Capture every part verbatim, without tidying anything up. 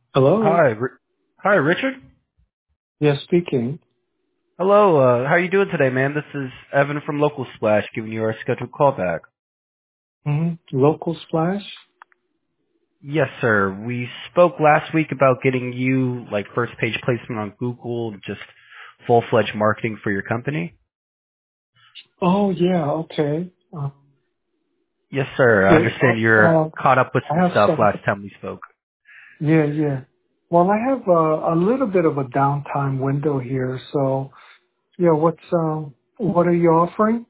Hello. Hi, Ri- hi, Richard. Yes, speaking. Hello. Uh, how are you doing today, man? This is Evan from Local Splash, giving you our scheduled callback. hmm Local Splash. Yes, sir. We spoke last week about getting you like first page placement on Google, just full fledged marketing for your company. Oh yeah. Okay. Uh, Yes, sir. I it, understand uh, you're uh, caught up with some I have stuff some. last time we spoke. Yeah, yeah. Well, I have a, a little bit of a downtime window here. So yeah, what's um, what are you offering?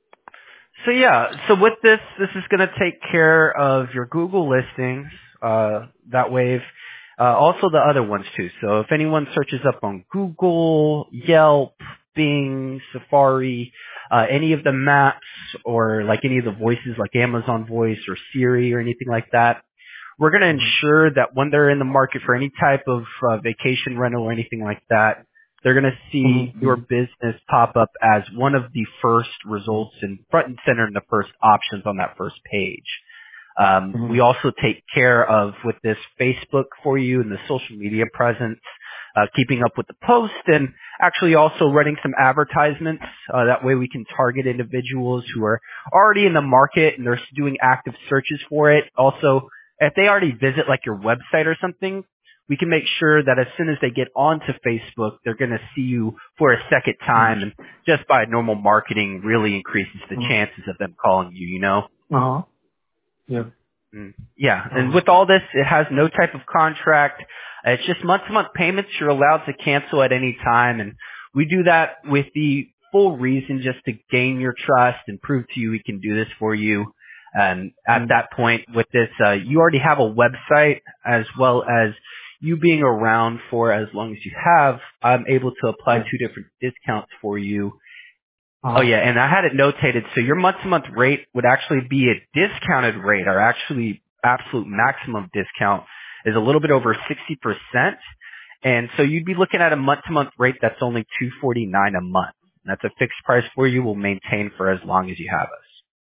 So yeah, so with this, this is going to take care of your Google listings, uh, that wave, uh, also the other ones too. So if anyone searches up on Google, Yelp, Bing, Safari, uh, any of the maps or like any of the voices like Amazon Voice or Siri or anything like that, we're going to Mm-hmm. ensure that when they're in the market for any type of uh, vacation rental or anything like that, they're going to see Mm-hmm. your business pop up as one of the first results and front and center in the first options on that first page. Um, we Mm-hmm. also take care of with this Facebook for you and the social media presence, uh, keeping up with the post and actually also running some advertisements. Uh, that way we can target individuals who are already in the market and they're doing active searches for it. Also, if they already visit like your website or something, we can make sure that as soon as they get onto Facebook, they're going to see you for a second time. And just by normal marketing really increases the Uh chances of them calling you, you know? huh. Yeah. Mm. Yeah, Uh and huh. with all this, it has no type of contract. Uh, It's just month-to-month payments. You're allowed to cancel at any time, and we do that with the full reason just to gain your trust and prove to you we can do this for you. And at Mm-hmm. that point, with this, uh, you already have a website as well as you being around for as long as you have. I'm able to apply Yeah. two different discounts for you. Uh Oh huh. yeah, and I had it notated. So your month-to-month rate would actually be a discounted rate. Our actually absolute maximum discount is a little bit over sixty percent. And so you'd be looking at a month-to-month rate that's only two forty-nine a month. That's a fixed price for you. We'll maintain for as long as you have us.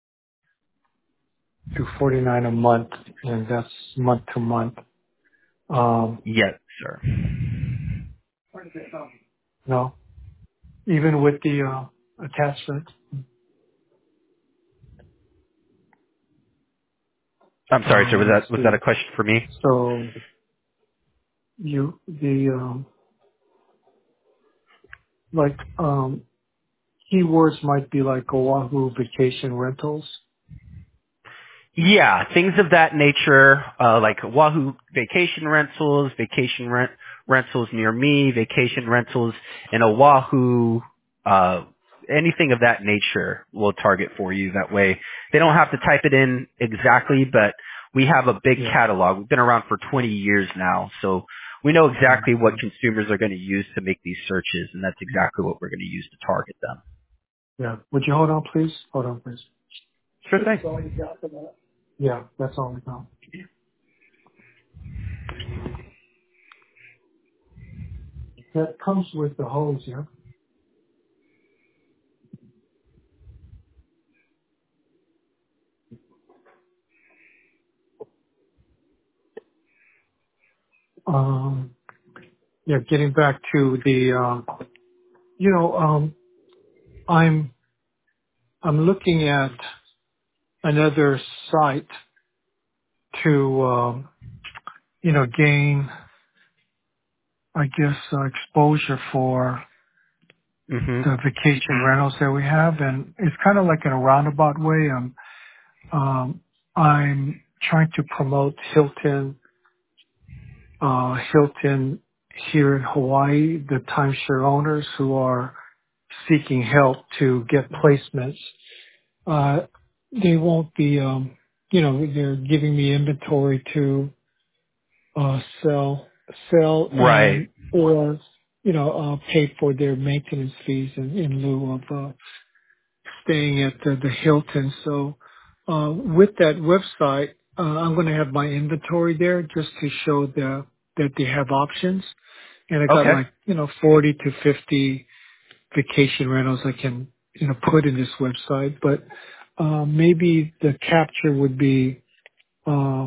Two forty nine a month, and that's month to month. Um. Yes, sir. No. Even with the uh, attachment. I'm sorry, sir. Uh, Was let's that was that see. a question for me? So you the um, like um, keywords might be like Oahu vacation rentals. Yeah, things of that nature, uh, like Wahoo vacation rentals, vacation rent rentals near me, vacation rentals in Oahu, uh, anything of that nature will target for you. That way, they don't have to type it in exactly, but we have a big Yeah. catalog. We've been around for twenty years now, so we know exactly what Mhm. consumers are going to use to make these searches, and that's exactly what we're going to use to target them. Yeah. Would you hold on, please? Hold on, please. Sure This is all thing. you got for that? Yeah, that's all we got. That comes with the hose, yeah. Um, yeah. Getting back to the, um, you know, um, I'm I'm looking at another site to, um, you know, gain, I guess, uh, exposure for hmm the vacation rentals that we have, and it's kind of like in a roundabout way. I'm um, I'm trying to promote Hilton uh, Hilton here in Hawaii, the timeshare owners who are seeking help to get placements. Uh, they won't be, um, you know, they're giving me inventory to uh, sell, sell, Right. and or you know, uh, pay for their maintenance fees in, in lieu of uh, staying at the, the Hilton. So uh, with that website, uh, I'm going to have my inventory there just to show the, that they have options. And I got Okay. like, you know, forty to fifty vacation rentals I can, you know, put in this website. But uh, maybe the capture would be uh,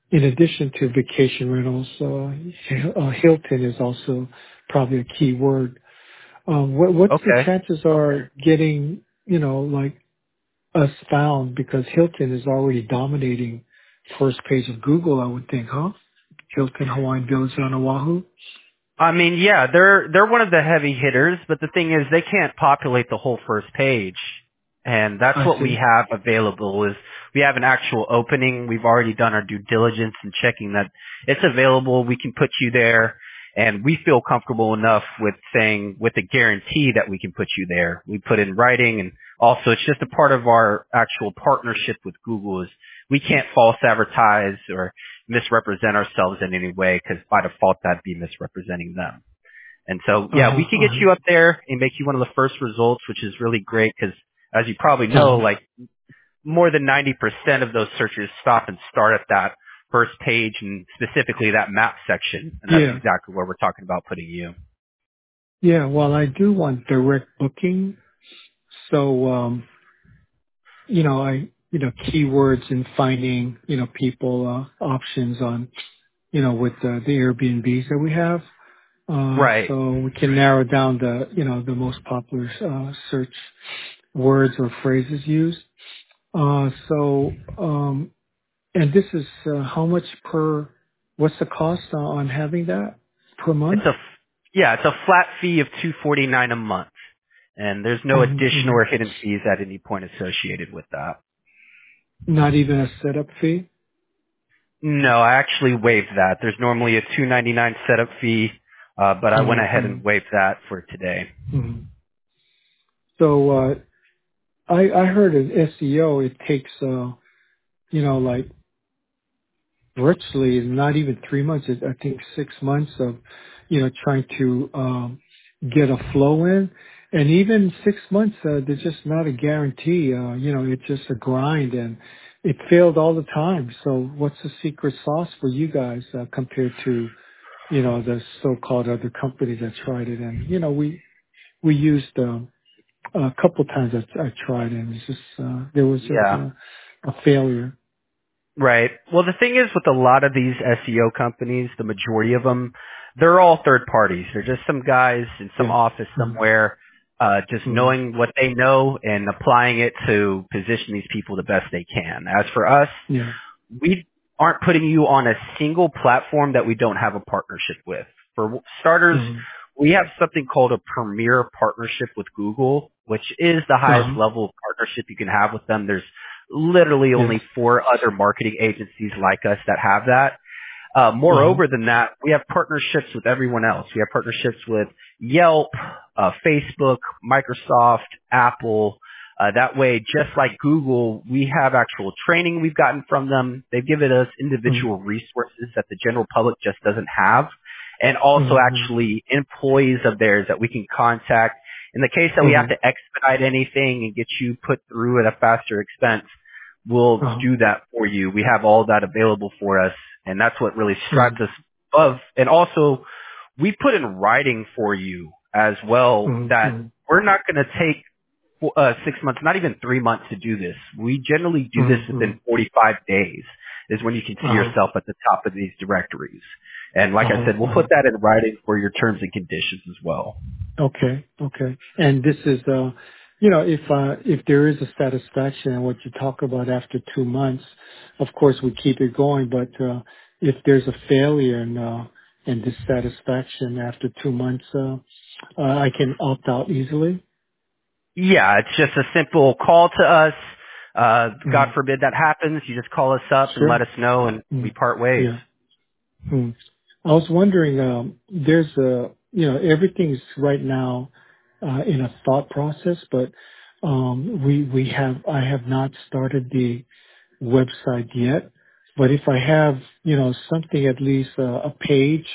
in addition to vacation rentals, uh, uh, Hilton is also probably a key word. Um, what, what's the Okay. chances are getting, you know, like us found, because Hilton is already dominating first page of Google, I would think, huh? Hilton Hawaiian Village on Oahu. I mean, yeah, they're they're one of the heavy hitters, but the thing is, they can't populate the whole first page, and that's I what we see. have available. Is we have an actual opening. We've already done our due diligence and checking that it's available. We can put you there, and we feel comfortable enough with saying with a guarantee that we can put you there. We put in writing, and also it's just a part of our actual partnership with Google. Is we can't false advertise or misrepresent ourselves in any way, because by default that'd be misrepresenting them. And so, Uh yeah, we huh. could Uh get huh. you up there and make you one of the first results, which is really great because, as you probably Uh know, huh. like more than ninety percent of those searches stop and start at that first page and specifically that map section. And that's Yeah. exactly where we're talking about putting you. Yeah. Well, I do want direct booking. So, um, you know, I, you know, keywords and finding, you know, people, uh, options on, you know, with the, the Airbnbs that we have. Uh, Right. so we can narrow down the, you know, the most popular, uh, search words or phrases used. Uh, so, um, and this is, uh, how much per, what's the cost uh, on having that per month? It's a, yeah, it's a flat fee of two forty-nine a month. And there's no Mm-hmm, additional mm-hmm. or hidden fees at any point associated with that. Not even a setup fee? No, I actually waived that. There's normally a two ninety-nine setup fee, uh, but I went ahead Mm-hmm, and waived that for today. mm-hmm. So, uh, I, I heard in S E O it takes, uh, you know, like virtually not even three months. It, I think six months of, you know, trying to um, get a flow in, and even six months, uh, there's just not a guarantee. Uh, you know, it's just a grind, and it failed all the time. So, what's the secret sauce for you guys uh, compared to, you know, the so-called other companies that tried it? And you know, we we used um, a couple times I, I tried, and it's just uh, there was just Yeah. a, a failure. Right. Well, the thing is with a lot of these S E O companies, the majority of them, they're all third parties. They're just some guys in some Yeah. office Mm-hmm. somewhere, uh, just Mm-hmm. knowing what they know and applying it to position these people the best they can. As for us, Yeah. we aren't putting you on a single platform that we don't have a partnership with. For starters, Mm-hmm. we have something called a premier partnership with Google, which is the highest Uh-huh. level of partnership you can have with them. There's literally Yes. only four other marketing agencies like us that have that. Uh, Uh-huh. moreover than that, we have partnerships with everyone else. We have partnerships with Yelp, uh, Facebook, Microsoft, Apple. Uh, that way, just like Google, we have actual training we've gotten from them. They've given us individual Mm-hmm. resources that the general public just doesn't have. And also Mm-hmm. actually employees of theirs that we can contact. In the case that we have Mm-hmm. to expedite anything and get you put through at a faster expense, we'll Uh-huh. do that for you. We have all that available for us, and that's what really strives us Mm-hmm. above. And also, we put in writing for you as well that Mm-hmm. we're not going to take uh, six months, not even three months to do this. We generally do this Mm-hmm. within forty-five days is when you can see Uh-huh. yourself at the top of these directories. And like I Uh-huh. said, we'll Uh-huh. put that in writing for your terms and conditions as well. Okay. Okay. And this is, uh, you know, if, uh, if there is a satisfaction in what you talk about after two months, of course we keep it going, but, uh, if there's a failure and, uh, and dissatisfaction after two months, uh, uh, I can opt out easily. Yeah, it's just a simple call to us. Uh, God Mm-hmm. forbid that happens. You just call us up and let Sure. us know, and we Mm-hmm. part ways. Yeah. Hmm. I was wondering, um, there's a, you know, everything's right now uh, in a thought process, but um, we we have I have not started the website yet. But if I have, you know, something at least uh, a page,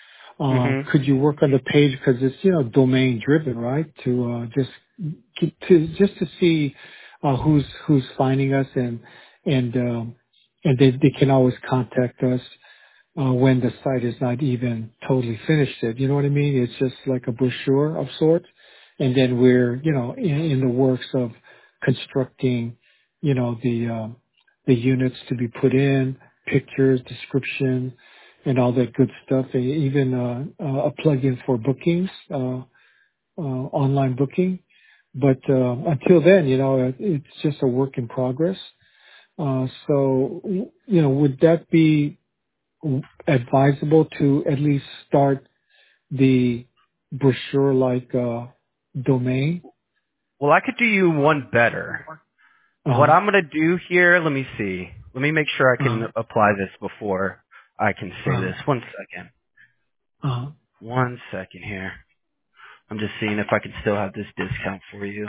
uh, hmm could you work on the page because it's you know domain driven, right? To uh, just keep- to just to see uh, who's who's finding us and and um, and they they can always contact us uh, when the site is not even totally finished yet. You know what I mean? It's just like a brochure of sorts. And then we're, you know, in, in the works of constructing, you know, the, um, the units to be put in, pictures, description, and all that good stuff. And even uh, uh, a plugin for bookings, uh, uh, online booking. But uh, until then, you know, it- it's just a work in progress. Uh, so, you know, would that be advisable to at least start the brochure-like uh, domain? Well, I could do you one better. What Uh-huh. I'm going to do here, let me see. Let me make sure I can Uh-huh. apply this before I can say Uh-huh. this. One second. Uh-huh. One second here. I'm just seeing if I can still have this discount for you.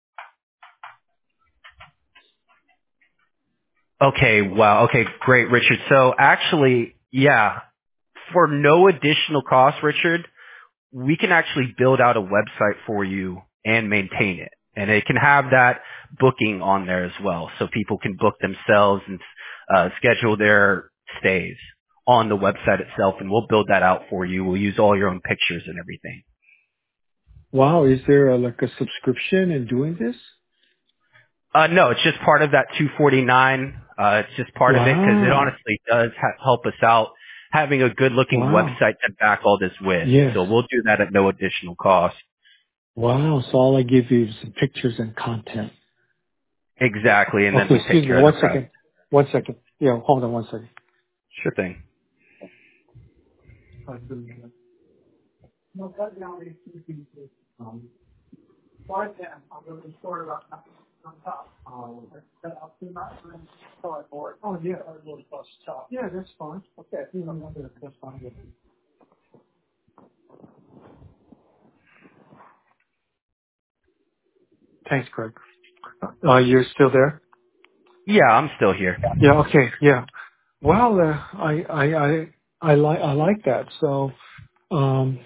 Okay, wow. Okay, great, Richard. So actually, yeah, for no additional cost, Richard, we can actually build out a website for you and maintain it. And it can have that booking on there as well. So people can book themselves and uh, schedule their stays on the website itself. And we'll build that out for you. We'll use all your own pictures and everything. Wow, is there a, like a subscription in doing this? Uh, no, it's just part of that two forty-nine. Uh, it's just part of it because it Wow. honestly does ha- help us out having a good looking Wow. website to back all this with. Yes. So we'll do that at no additional cost. Wow. So all I give you is some pictures and content. Exactly. And then Okay, we take excuse me. care of the One rest. second. One second. Yeah, hold on one second. Sure thing. Um, five ten. I'm going to store it on on top. Um, I'll do not start board. Oh yeah, I will plus top. Yeah, that's fine. Okay, you know, that's fine. Thanks, Craig. Uh, you're still there? Yeah, I'm still here. Yeah. Okay. Yeah. Well, uh, I I I I like I like that. So, um,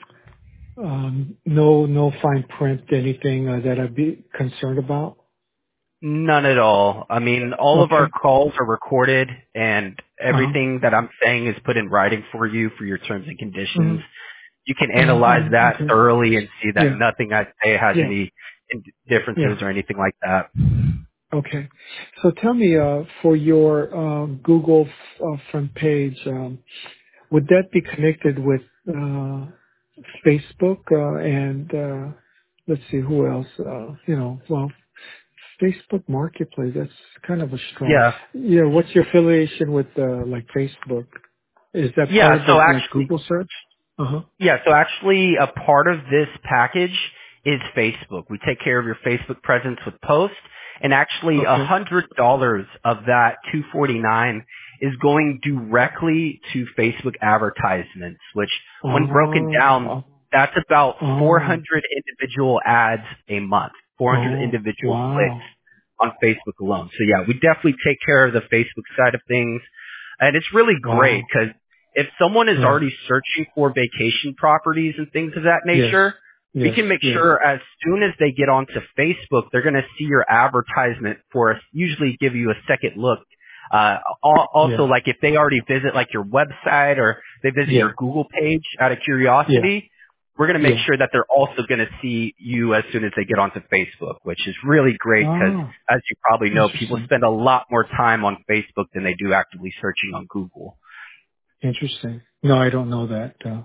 um, no no fine print, anything uh, that I'd be concerned about. None at all. I mean, all of our Okay. calls are recorded and Uh huh. everything that I'm saying is put in writing for you for your terms and conditions. Mm-hmm. You can analyze Mm-hmm. that Okay. thoroughly and see that Yeah. nothing I say has Yeah. any in- Yeah. differences or anything like that. Okay. So tell me, uh, for your uh, Google uh, front page, um, would that be connected with uh, Facebook uh, and uh, let's see who else? Uh, you know, well, Facebook Marketplace. That's kind of a strong. Yeah. Yeah. What's your affiliation with uh, like Facebook? Is that part Yeah, of so the like actually Google search? Uh huh. Yeah, so actually a part of this package is Facebook. We take care of your Facebook presence with posts, and actually a Okay. hundred dollars of that two forty nine is going directly to Facebook advertisements, which when broken down, Oh. that's about four Oh. hundred individual ads a month, four hundred Oh. individual clicks Wow. on Facebook alone. So yeah, we definitely take care of the Facebook side of things, and it's really great Wow. because if someone is Yeah. already searching for vacation properties and things of that Yes. nature, we Yes. can make Yes. sure as soon as they get onto Facebook, they're going to see your advertisement for us, usually give you a second look. Uh, al- also, Yeah. like if they already visit like your website or they visit Yeah. your Google page out of Yeah. curiosity, we're going to make Yeah. sure that they're also going to see you as soon as they get onto Facebook, which is really great because Oh, as you probably know, people interesting. spend a lot more time on Facebook than they do actively searching on Google. Interesting. No, I don't know that. Uh,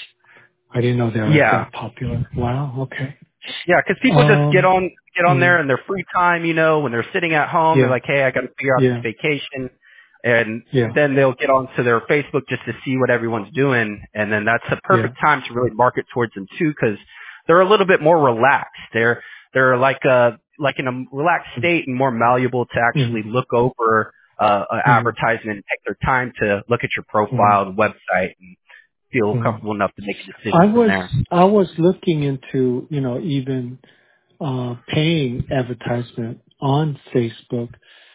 I didn't know they were Yeah. that popular. Wow. Okay. Yeah, because people just get Um. on get on there Mm, in their free time, you know, when they're sitting at home, they're yeah. like, hey, I got to figure out this Yeah. vacation, and Yeah. then they'll get onto their Facebook just to see what everyone's doing, and then that's a Yeah. perfect time to really market towards them too, because they're a little bit more relaxed. They're they're like a like in a relaxed Mm, state and more malleable to actually mm, look over uh, an mm, advertisement and take their time to look at your mm, profile and website and feel mm. comfortable enough to make a I decision from was there. I was looking into you know even uh, paying advertisement on Facebook.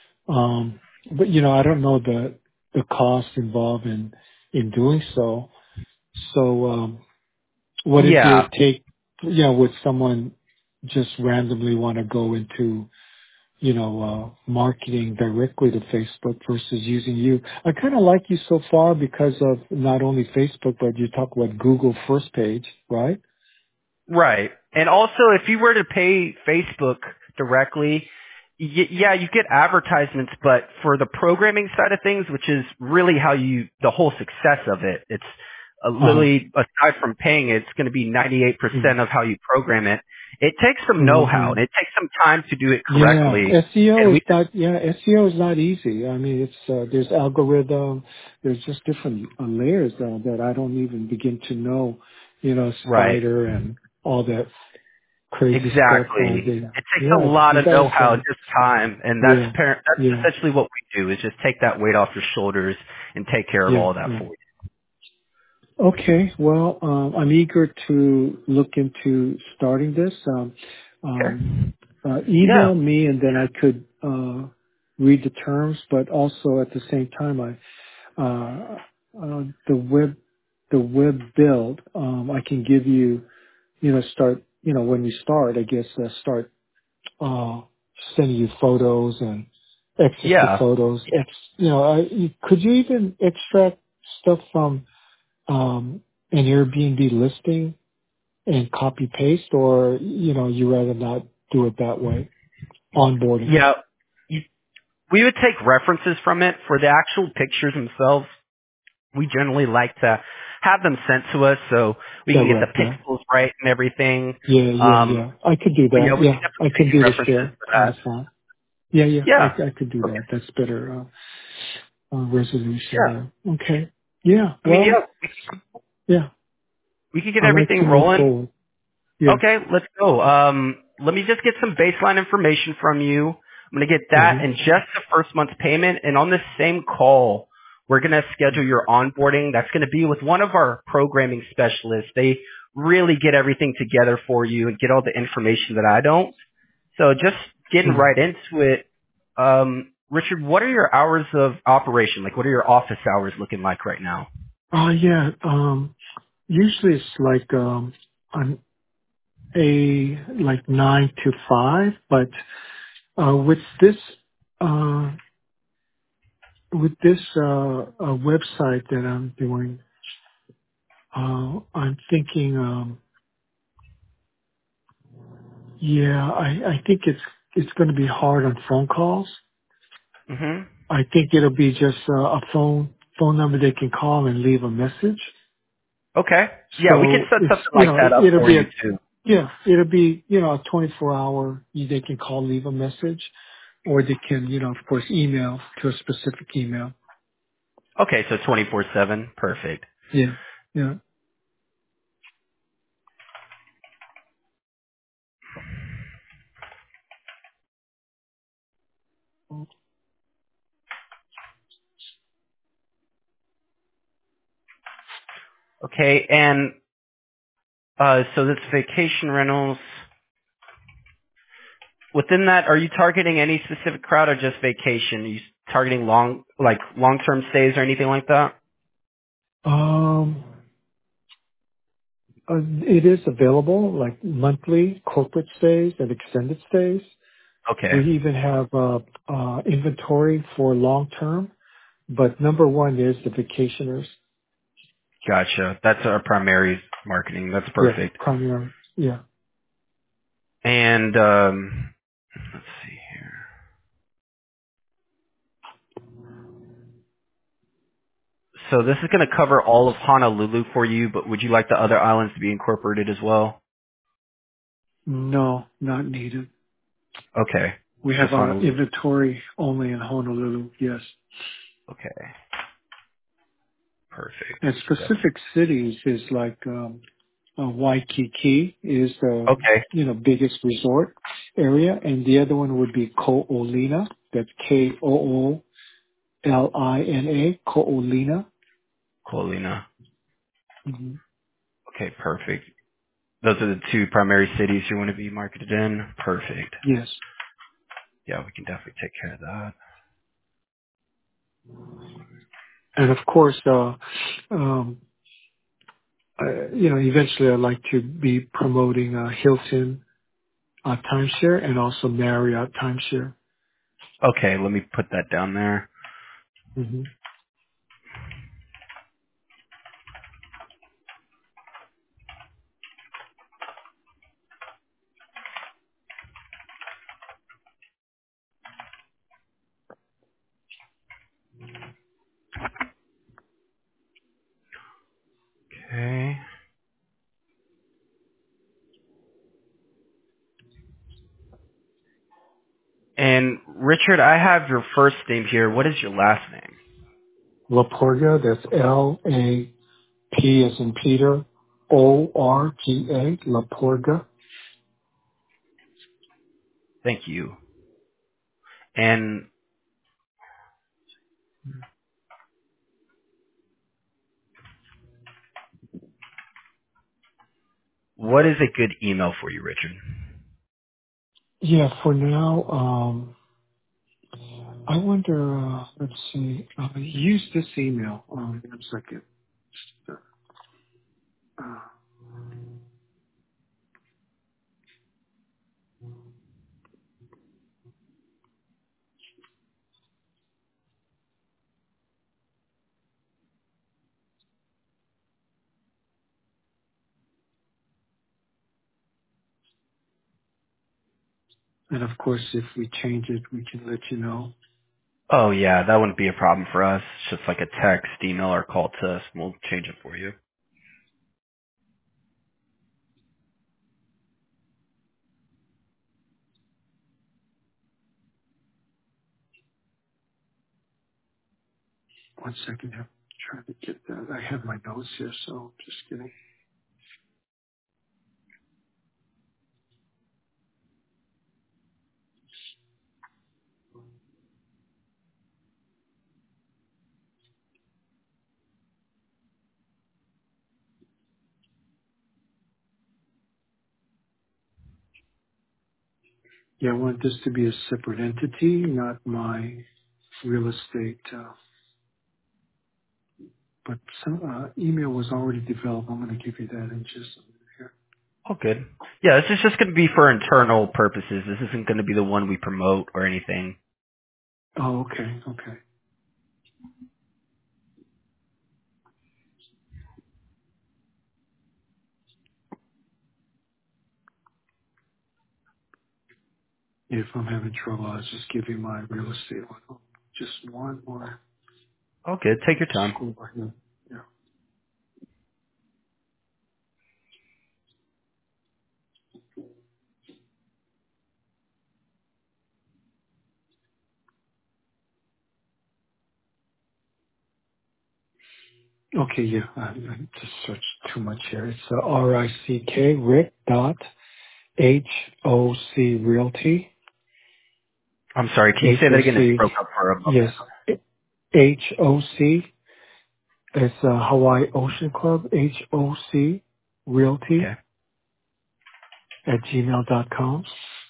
Um, but you know, I don't know the the cost involved in in doing so. So, um, what is Yeah, your take? You know, would someone just randomly want to go into you know uh, marketing directly to Facebook versus using you? I kind of like you so far because of not only Facebook, but you talk about Google first page, right? right. And also, if you were to pay Facebook directly, Y- yeah, you get advertisements, but for the programming side of things, which is really how you, the whole success of it, it's uh, Uh-huh. literally, aside from paying it, it's going to be ninety-eight percent of how you program it. It takes some know-how, Mm-hmm. and it takes some time to do it Yeah, correctly. S E O And is we just, not. Yeah, S E O is not easy. I mean, it's uh, there's algorithm, there's just different uh, layers uh, that I don't even begin to know. You know, right, spider and all that crazy stuff. Uh, exactly. they, It takes a yeah, lot you of guys. know-how, Uh, just time, and that's yeah, par- that's yeah, essentially what we do, is just take that weight off your shoulders and take care of yeah, all that yeah. for you. Okay, well, um, I'm eager to look into starting this. Um, um, Okay. uh, Yeah. email me and then I could uh, read the terms, but also at the same time, I uh, uh, the web the web build. Um, I can give you, you know, start, you know, when we start, I guess uh, start uh, sending you photos and access to Yeah. photos. Ex, you know, I, you, could you even extract stuff from um, an Airbnb listing and copy paste, or you know, you rather not do it that way? Onboarding. Yeah. You, we would take references from it for the actual pictures themselves. We generally like to have them sent to us so we can get the Direct, yeah. pixels right and everything. Yeah, yeah, Um, yeah. I could do but that. yeah, we can Yeah, I definitely can take do the references share for on the that. phone. Yeah, yeah, I, Yeah. I could do Okay. that. That's better uh, uh, resolution Yeah. there. Okay. Yeah. I mean, Well, yeah, yeah. we could get I like everything to move rolling. forward. Yeah. Okay, let's go. Um, let me just get some baseline information from you. I'm going to get that hmm and just the first month's payment. And on this same call, we're going to schedule your onboarding. That's going to be with one of our programming specialists. They really get everything together for you and get all the information that I don't. So just getting hmm right into it. Um, Richard, what are your hours of operation? Like, what are your office hours looking like right now? Uh, yeah. Um, usually it's like um, an a like nine to five, but uh, with this uh, with this uh, uh, website that I'm doing, uh, I'm thinking. Um, Yeah, I, I think it's it's going to be hard on phone calls. hmm I think it'll be just uh, a phone phone number they can call and leave a message. Okay. Yeah, we could So set it's something you like know that it, up it'll for be you a too. yeah it'll be you know a twenty-four hour they can call, leave a message, or they can you know of course email to a specific email. Okay, so twenty-four seven. Perfect. Yeah, yeah. Okay, and uh, so this vacation rentals, within that, are you targeting any specific crowd or just vacation? Are you targeting long, like long-term stays or anything like that? Um, uh, it is available like monthly corporate stays and extended stays. Okay, We even have uh, uh, inventory for long term, but number one is the vacationers. gotcha. That's our primary marketing. That's Yeah, perfect. primary. Yeah. And um, let's see here. So this is going to cover all of Honolulu for you, but would you like the other islands to be incorporated as well? No, not needed. Okay, We have just our Honolulu. inventory only in Honolulu. Yes. Okay, perfect. And We can definitely. specific cities is like um, uh, Waikiki is the Okay, you know biggest resort area, and the other one would be Ko'olina. That's K O O L I N A. Ko'olina. Colina. hmm Okay, perfect. Those are the two primary cities you want to be marketed in. Perfect. Yes. Yeah, we can definitely take care of that. And of course, uh, um, uh, you know, eventually I'd like to be promoting uh, Hilton uh, timeshare and also Marriott timeshare. Okay, let me put that down there. hmm And Richard, I have your first name here. What is your last name? Laporga, that's L A P as in Peter, O R G A, Laporga. Thank you. And what is a good email for you, Richard? Yeah, for now, um, I wonder, uh, let's see, uh, use this email. Um, one second. Uh, and of course, if we change it, we can let you know. Oh yeah, that wouldn't be a problem for us. It's just like a text, email, or call to us. We'll change it for you. One second, I'm trying to get that. I have my notes here, so just kidding. Yeah, I want this to be a separate entity, not my real estate. Uh, but some uh, email was already developed. I'm going to give you that in just a minute here. All good. Yeah, this is just going to be for internal purposes. This isn't going to be the one we promote or anything. Oh, okay, okay. If I'm having trouble, I'll just give you my real estate one. Oh, just one more All good. Take your time. school right here. Yeah. Okay, yeah. I, I just searched too much here. It's uh, R I C K Rick dot H O C Realty. I'm sorry. Can you H say that O again? It C. broke up for a moment. Yes. H O C. It's uh, Hawaii Ocean Club. H O C Okay. Realty at gmail dot com.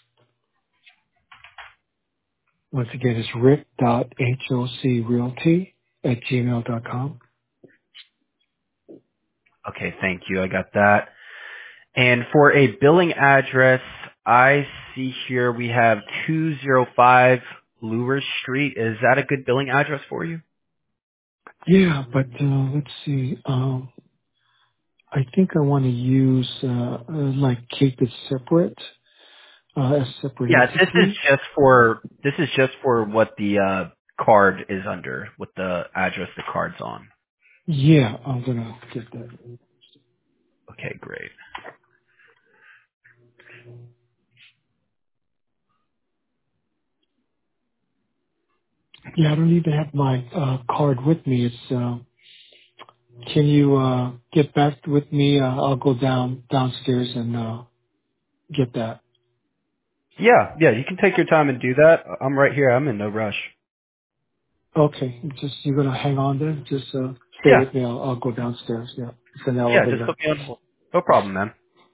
Once again, it's Rick dot H O C Realty at gmail dot com. Okay. Thank you. I got that. And for a billing address, I see here we have two oh five Lure Street. Is that a good billing address for you? Yeah, but uh, let's see. Um, I think I want to use uh, uh, like keep it separate, uh, a separate Yeah, this is entity. just for this is just for what the uh, card is under, what the address the card's on. Yeah, I'm gonna get that. Okay, great. Yeah, I don't even have my uh, card with me. It's. Uh, can you uh, get back with me? Uh, I'll go down downstairs and uh, get that. Yeah, yeah, you can take your time and do that. I'm right here. I'm in no rush. Okay, just you're gonna hang on there. Just uh, stay Yeah, with me. I'll, I'll go downstairs. Yeah, it's an yeah, just elevator. put me on hold. No problem, man.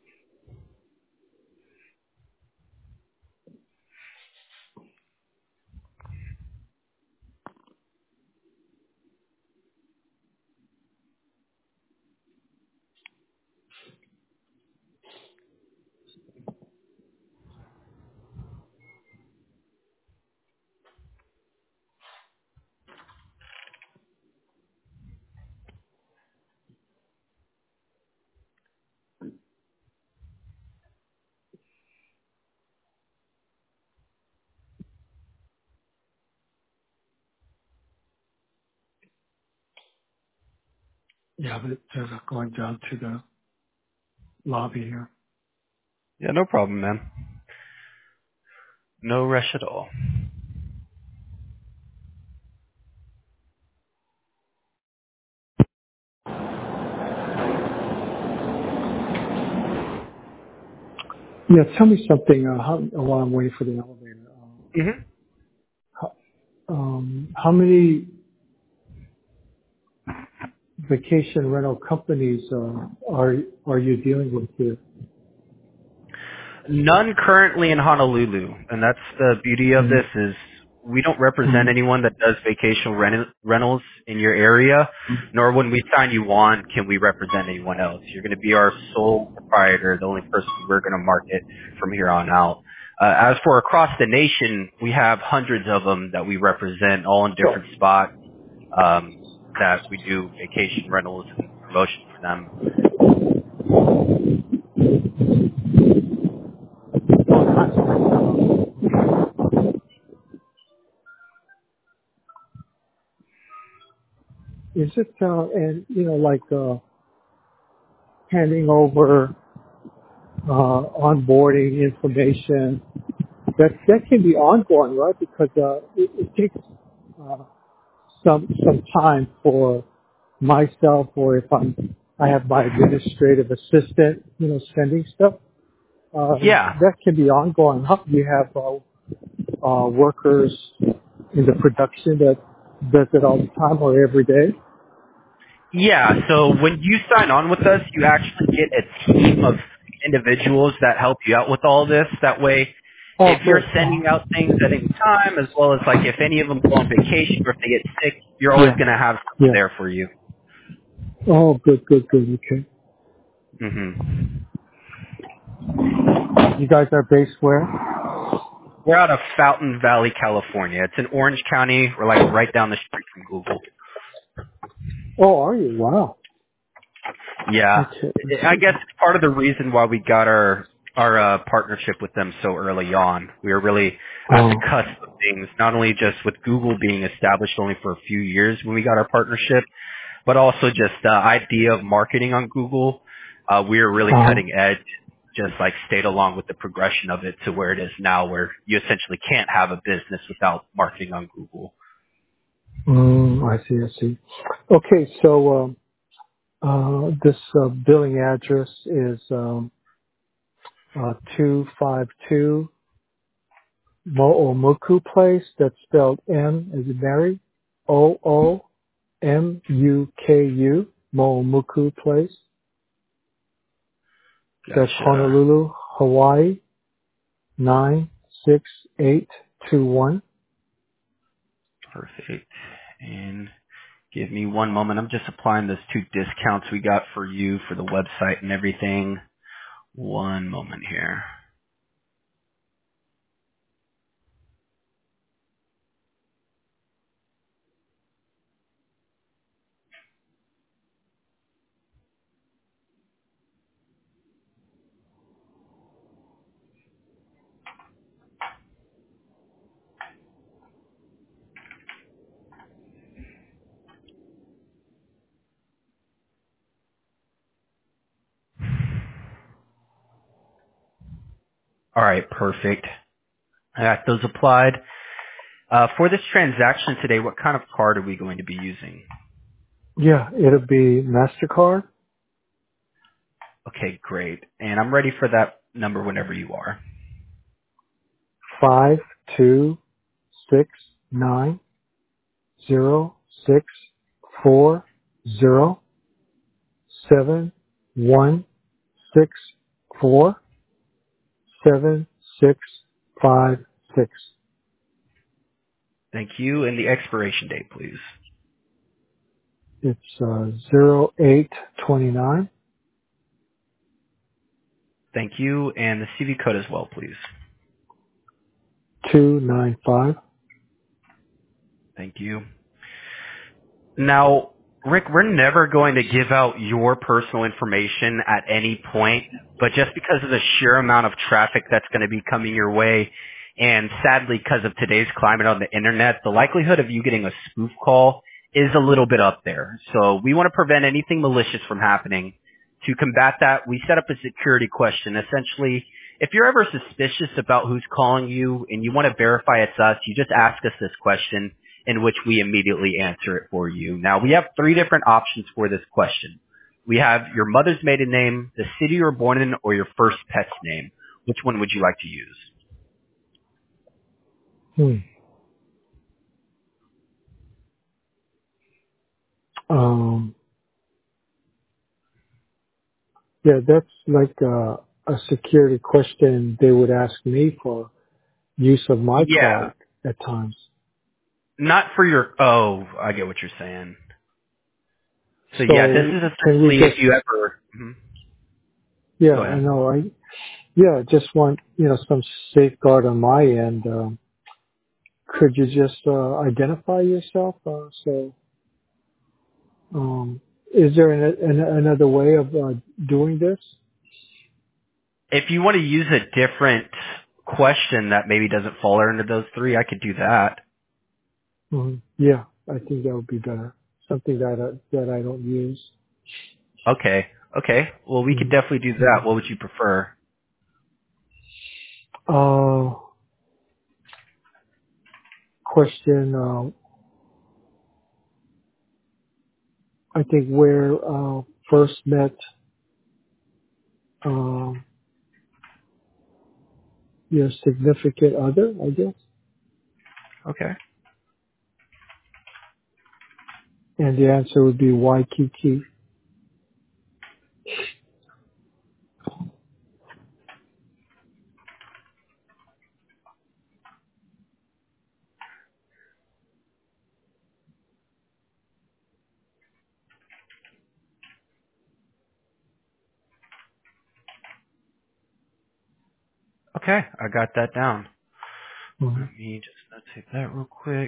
Yeah, but uh, going down to the lobby here. Yeah, no problem, man. No rush at all. Yeah, tell me something. Uh, how, while I'm waiting for the elevator, um, hmm how, um, how many vacation rental companies uh, are are you dealing with here? None currently in Honolulu, and that's the beauty of this Mm-hmm. is we don't represent anyone that does vacation rent- rentals in your area, nor when we sign you on can we represent anyone else. You're going to be our sole proprietor, the only person we're going to market from here on out. Uh, as for across the nation, we have hundreds of them that we represent, all in different spots um, that we do vacation rentals and promotion for them. Is it uh, and you know like uh, handing over uh, onboarding information that that can be ongoing, right? Because uh, it, it takes uh, some some time for myself, or if I'm I have my administrative assistant, you know, sending stuff. Uh, Yeah. that can be ongoing. How do you have uh, uh, workers in the production that does it all the time or every day? Yeah, so when you sign on with us, you actually get a team of individuals that help you out with all this. That way, Oh, if you're good. sending out things at any time, as well as like if any of them go on vacation or if they get sick, you're always Yeah, going to have someone yeah. there for you. Oh, good, good, good. Okay. hmm You guys are based where? We're out of Fountain Valley, California. It's in Orange County. We're like right down the street from Google. Oh, are you? Wow. Yeah, Okay. I guess it's part of the reason why we got our our uh, partnership with them so early on. We were really at the Oh, cusp of things, not only just with Google being established only for a few years when we got our partnership, but also just the idea of marketing on Google. Uh, we were really uh, cutting edge, just like stayed along with the progression of it to where it is now, where you essentially can't have a business without marketing on Google. mm, I see, I see. Okay, so um, uh, this uh, billing address is um, uh, two five two Moomuku Place. That's spelled M as in Mary, O O M U K U, Moomuku Place. That's Gotcha. Honolulu, Hawaii, nine six eight two one. Perfect. And give me one moment. I'm just applying those two discounts we got for you for the website and everything. One moment here. All right, perfect. I got those applied. Uh, for this transaction today, what kind of card are we going to be using? Yeah, it'll be MasterCard, Okay, great. And I'm ready for that number whenever you are. five two six nine zero six four zero seven one six four seven six five six. Thank you. And the expiration date, please. It's uh, zero eight twenty nine Thank you. And the C V code as well, please. two nine five. Thank you. Now, Rick, we're never going to give out your personal information at any point, but just because of the sheer amount of traffic that's going to be coming your way, and sadly because of today's climate on the internet, the likelihood of you getting a spoof call is a little bit up there. So we want to prevent anything malicious from happening. To combat that, we set up a security question. Essentially, If you're ever suspicious about who's calling you and you want to verify it's us, you just ask us this question in which we immediately answer it for you. Now, we have three different options for this question. We have your mother's maiden name, the city you were born in, or your first pet's name. Which one would you like to use? Hmm. Um, yeah, that's like a, a security question they would ask me for use of my Yeah, card at times. not for your, oh, I get what you're saying. So yeah, this So is can we essentially if just, you ever, mhm. yeah, Go I ahead. know, I, yeah, just want, you know, some safeguard on my end. Um, could you just, uh, identify yourself? Uh, so, um, is there an, an, another way of, uh, doing this? If you want to use a different question that maybe doesn't fall under those three, I could do that. Mhm. Yeah, I think that would be better. Something that, uh, that I don't use. Okay. Okay. Well, we could Mhm. definitely do that. Mhm. What would you prefer? Uh, question, uh, I think where, uh, first met, um, your significant other, I guess. Okay. And the answer would be Waikiki. Okay. I got that down. Mhm. Let me just notate that real quick.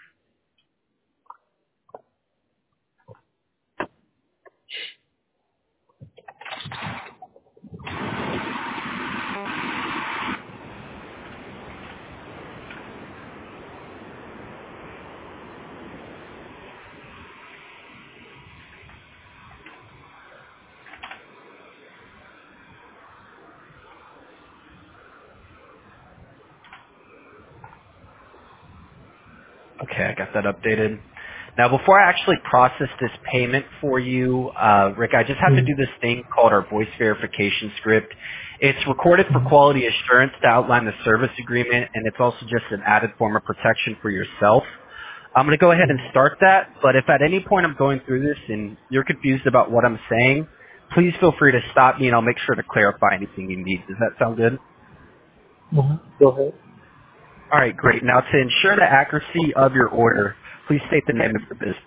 Okay. I got that updated. Now, before I actually process this payment for you, uh, Rick, I just have to Mhm. do this thing called our voice verification script. It's recorded for Mhm. quality assurance to outline the service agreement, and it's also just an added form of protection for yourself. I'm going to go ahead and Mhm. start that, but if at any point I'm going through this and you're confused about what I'm saying, please feel free to stop me and I'll make sure to clarify anything you need. Does that sound good? Mhm. Go ahead. All right, great. Now to ensure the accuracy of your order, please state the name of your business.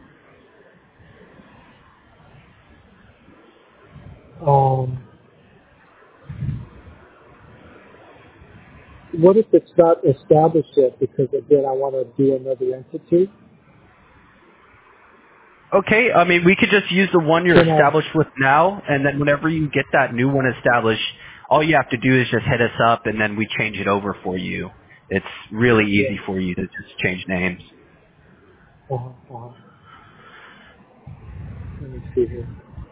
Um, what if it's not established yet? Because again, I want to do another entity. Okay, I mean, we could just use the one you're Can I? established with now, and then whenever you get that new one established, all you have to do is just hit us up, and then we change it over for you. It's really Yeah. easy for you to just change names. Uh-huh, uh-huh. Let me see here.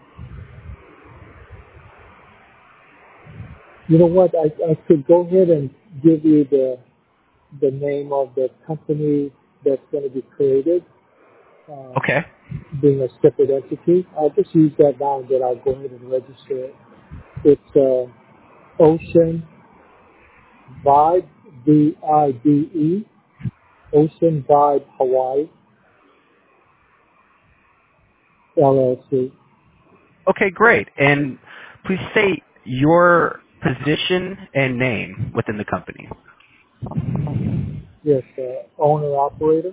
You know what? I, I could go ahead and give you the the name of the company that's going to be created, uh, Okay. being a separate entity. I'll just use that now and then I'll go ahead and register it. It's uh, Ocean Vibe, V I B E, Ocean Vibe Hawaii, L L C. Okay, great. And please state your position and name within the company. Yes, uh, owner operator.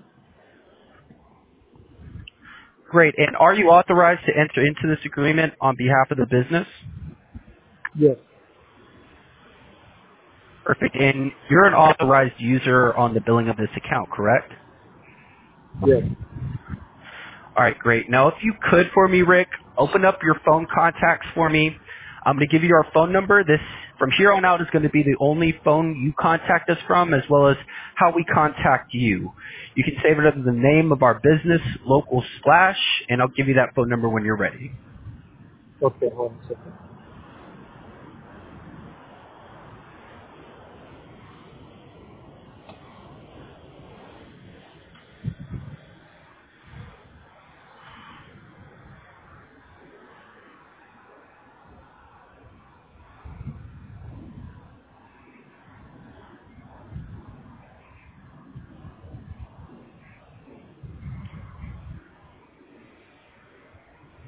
Great. And are you authorized to enter into this agreement on behalf of the business? Yes, Perfect. And you're an authorized user on the billing of this account, correct? yes. All right, great. Now, if you could for me, Rick, open up your phone contacts for me. I'm going to give you our phone number. This, from here on out, is going to be the only phone you contact us from, as well as how we contact you. You can save it under the name of our business, Local Splash, and I'll give you that phone number when you're ready. Okay, hold on a second.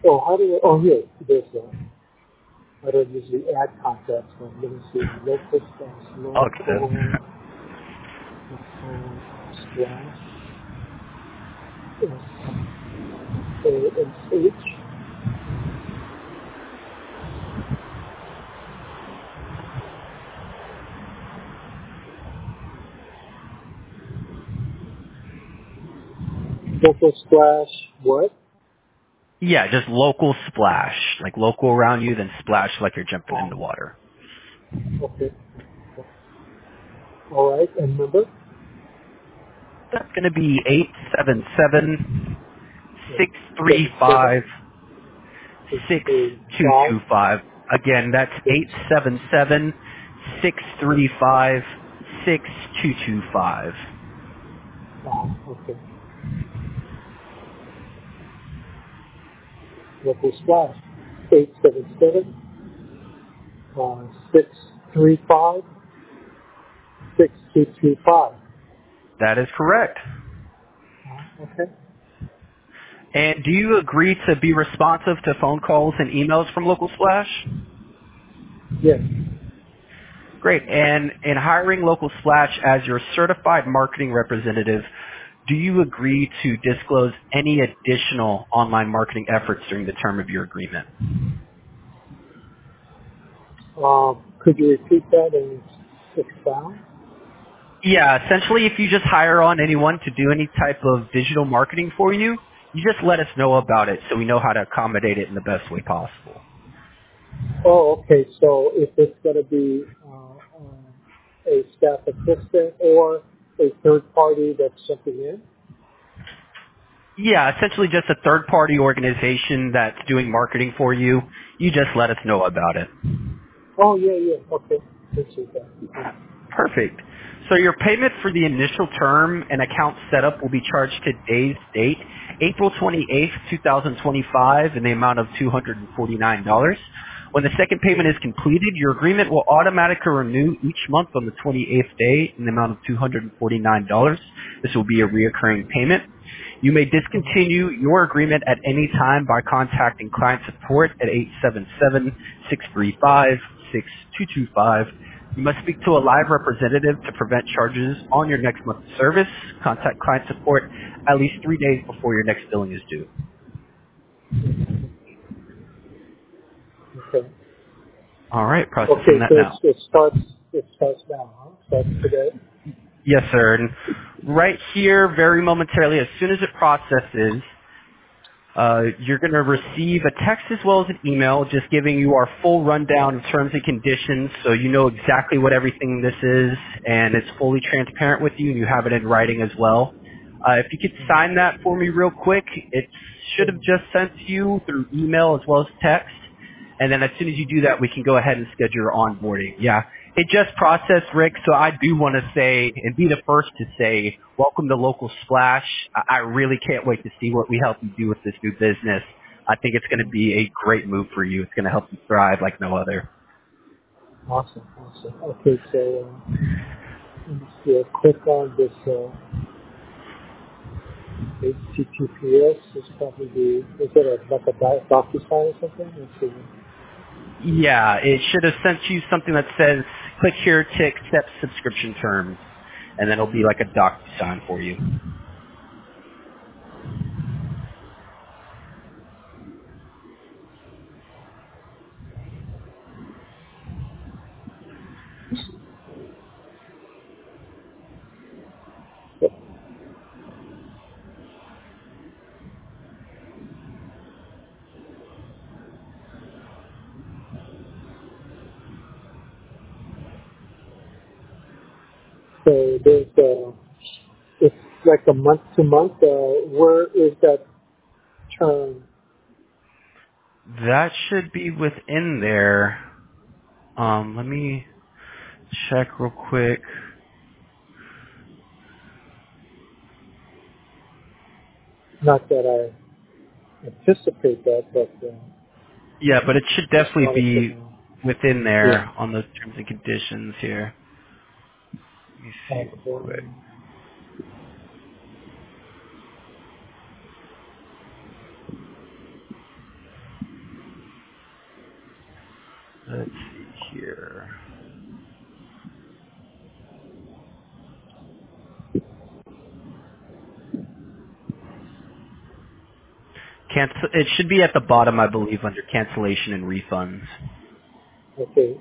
Oh, how do you, oh, here, there's a, I don't usually add contacts, but let me see, local slash local, Okay. local slash, A S H, local slash what? Yeah, just local splash, like local around you, then splash like you're jumping in Oh, the water. okay. All right, and number? That's going to be eight seven seven Eight, six three seven, seven, five six, six three, two five, two five. Again, that's six. eight seven seven six three five six two two five. Oh, okay. Local splash. Eight seven seven, uh, six three five, six two two five. That is correct. Oh, okay. And do you agree to be responsive to phone calls and emails from Local Splash? Yes. Great. And in hiring Local Splash as your certified marketing representative, do you agree to disclose any additional online marketing efforts during the term of your agreement? Um, could you repeat that and expound? Yeah, essentially if you just hire on anyone to do any type of digital marketing for you, you just let us know about it so we know how to accommodate it in the best way possible. Oh, okay. So if it's going to be uh, um, a staff assistant or a third party that's jumping in? Yeah, essentially just a third party organization that's doing marketing for you. You just let us know about it. Oh, yeah, yeah. Okay. Appreciate that. Yeah. Perfect. So your payment for the initial term and account setup will be charged today's date, April twenty-eighth, twenty twenty-five, in the amount of two hundred forty-nine dollars. When the second payment is completed, your agreement will automatically renew each month on the twenty-eighth day in the amount of two hundred forty-nine dollars. This will be a reoccurring payment. You may discontinue your agreement at any time by contacting client support at eight seven seven, six three five, six two two five. You must speak to a live representative to prevent charges on your next month's service. Contact client support at least three days before your next billing is due. Okay. All right, processing Okay, that so it's, now. it starts, it starts now, huh? Starts today? Yes, sir. And right here, very momentarily, as soon as it processes, Uh, you're going to receive a text as well as an email just giving you our full rundown of terms and conditions so you know exactly what everything this is and it's fully transparent with you and you have it in writing as well. Uh, if you could sign that for me real quick, it should have just sent to you through email as well as text. And then as soon as you do that, we can go ahead and schedule your onboarding. Yeah. It just processed, Rick, so I do want to say and be the first to say, welcome to Local Splash. I I really can't wait to see what we help you do with this new business. I think it's going to be a great move for you. It's going to help you thrive like no other. Awesome, awesome. Okay, so uh, let me see, I'll click on this uh, H T T P S. It's probably the, is it a, like a doc- DocuSign or something? Let's see. Yeah, it should have sent you something that says, click here to accept subscription terms. And then it'll be like a doc sign for you. So there's, uh, it's like a month to month. Uh, where is that term? That should be within there. Um, let me check real quick. Not that I anticipate that, but uh, Yeah, but it should just definitely wanted to be know. within Yeah. there on the terms and conditions here. Let me see real Okay. quick. here. Cancel. It should be at the bottom, I believe, under cancellation and refunds. Okay.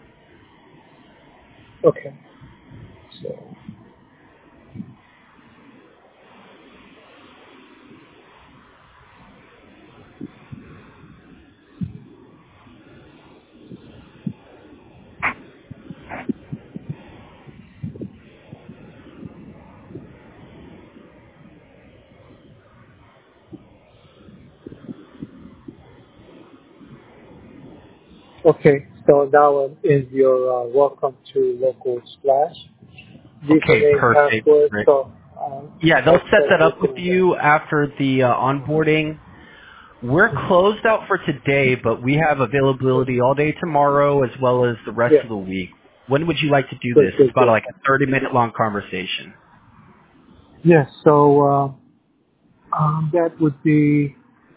Okay. So, okay. So now I'm in your uh, welcome to local splash Okay, username perfect. password. Rick. So um, Yeah, they'll I'll set start that up with working on that. you after the uh, onboarding. We're closed out for today, but we have availability all day tomorrow as well as the rest Yeah. of the week. When would you like to do Good. this? It's Good. about Good. like a thirty minute long conversation. Yes. So uh, um, that would be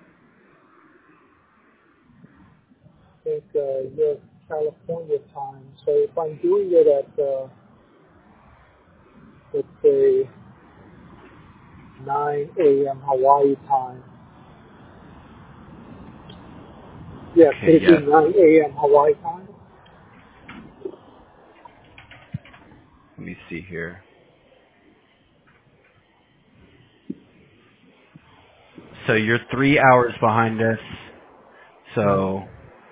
I think uh, your California time. So if I'm doing it at uh, let's say nine a m. Hawaii time. Yeah, could Okay, it be yeah. nine a m. Hawaii time? Let me see here. So you're three hours behind us. So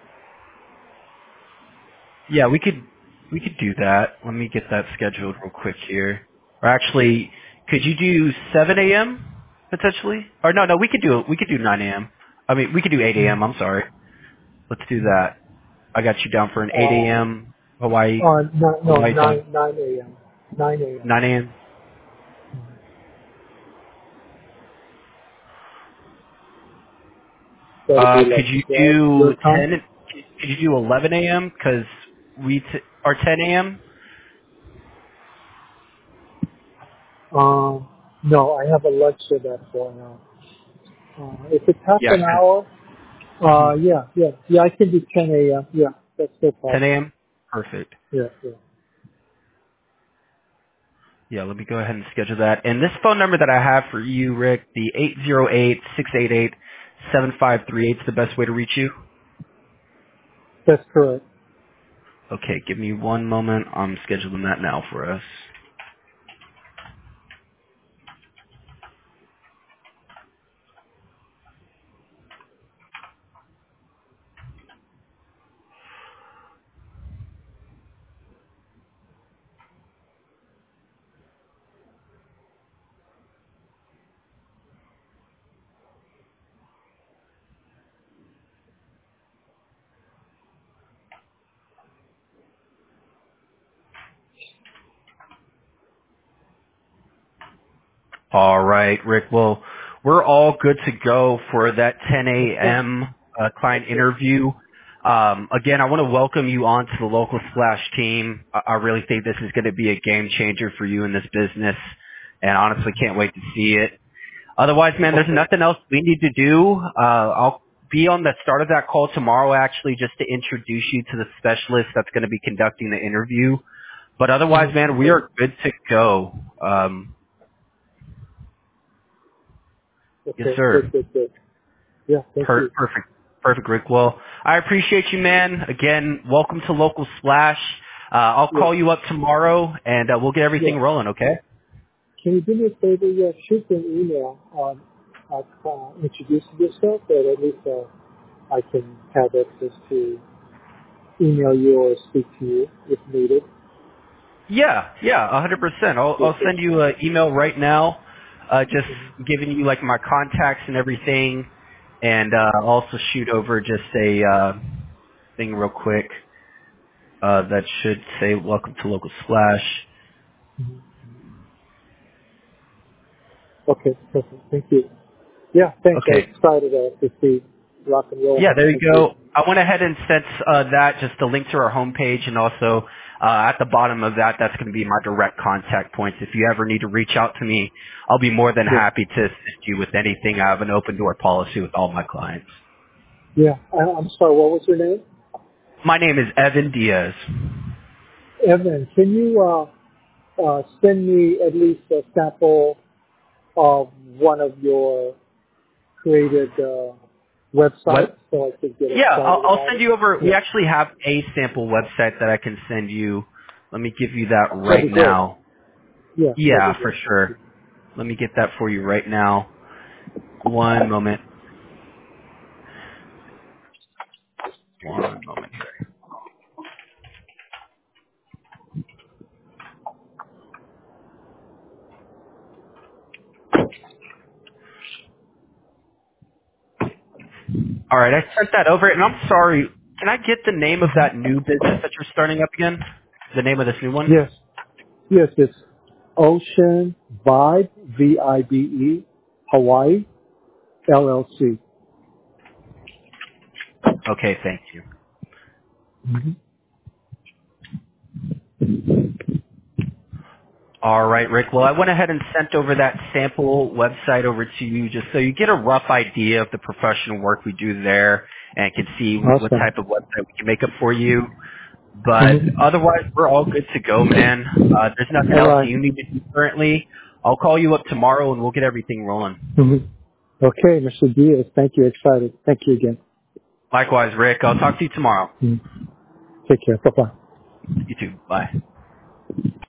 yeah, we could we could do that. Let me get that scheduled real quick here. Or actually, could you do seven a m potentially? Or no, no, we could do we could do nine a m. I mean, we could do eight a m. I'm sorry. Let's do that. I got you down for an eight a Uh, m. Hawaii uh, no, no, Hawaii time. nine nine a m. nine a m. nine a m. That'll be Uh, could like you twelve your do time. ten? Could you do eleven a m? Because we t- or ten a m. Um, no, I have a lecture that's going on. Uh, if it's half Yeah, an 'cause hour, uh, mhm. yeah, yeah, yeah, I can do ten a m. Yeah, that's no ten a problem. m. Perfect. Yeah, yeah. Yeah, let me go ahead and schedule that. And this phone number that I have for you, Rick, the eight zero eight, six eight eight, seven five three eight is the best way to reach you? That's correct. Okay, give me one moment. I'm scheduling that now for us. All right, Rick. Well, we're all good to go for that ten a Okay, m. Uh, client okay. interview. Um, again, I want to welcome you onto the local Splash team. I, I really think this is going to be a game changer for you in this business, and honestly, can't wait to see it. Otherwise, man, there's Okay. nothing else we need to do. Uh, I'll be on the start of that call tomorrow, actually, just to introduce you to the specialist that's going to be conducting the interview. But otherwise, Mm-hmm. man, we Okay. are good to go. Um, yes, Okay. sir. Good, good, good. Yeah, thank Per- you. perfect. Perfect, Rick. Well, I appreciate you, man. Again, welcome to Local Splash. Uh, I'll Yeah, call you up tomorrow, and uh, we'll get yeah. everything rolling, okay? Can you do me a favor? Yeah, shoot me an email on uh, uh, introducing yourself, but at least uh, I can have access to email you or speak to you if needed. Yeah, yeah, one hundred percent. I'll, Yes, I'll sir. send you an email right now, uh, just Mm-hmm. giving you like my contacts and everything, and uh, I'll also shoot over just a uh, thing real quick uh, that should say "Welcome to Local Splash." Okay, perfect. Thank you. Yeah, thanks. I'm Okay. excited uh, to see rock and roll. Yeah, there you Thank you. go. I went ahead and sent uh, that, just a link to our homepage, and also uh, at the bottom of that, that's going to be my direct contact points. If you ever need to reach out to me, I'll be more than Yeah, happy to assist you with anything. I have an open door policy with all my clients. yeah. I, I'm sorry. What was your name? My name is Evan Diaz. Evan, can you uh, uh, send me at least a sample of one of your created uh, websites What? so I could get Yeah, I'll, excited I'll about send it? you over. We Yeah, actually have a sample website that I can send you. Let me give you that that'd right be great. now. Yeah, that'd be Yeah, for great. Thank you. sure. Let me get that for you right now. One moment. One moment here. All right, I sent that over, and I'm sorry. Can I get the name of that new business that you're starting up again? The name of this new one? Yes, yes, it's Ocean Vibe, V I B E, Hawaii, L L C. Okay, thank you. Mm-hmm. All right, Rick. Well, I went ahead and sent over that sample website over to you just so you get a rough idea of the professional work we do there and can see what Awesome. type of website we can make up for you. But Mm-hmm. otherwise, we're all good to go, man. Uh, there's nothing All else right. you need to do currently. I'll call you up tomorrow and we'll get everything rolling. Mm-hmm. Okay, Mister Diaz, thank you. Excited. Thank you again. Likewise, Rick. I'll talk to you tomorrow. Mhm. Take care. Bye-bye. You too. Bye.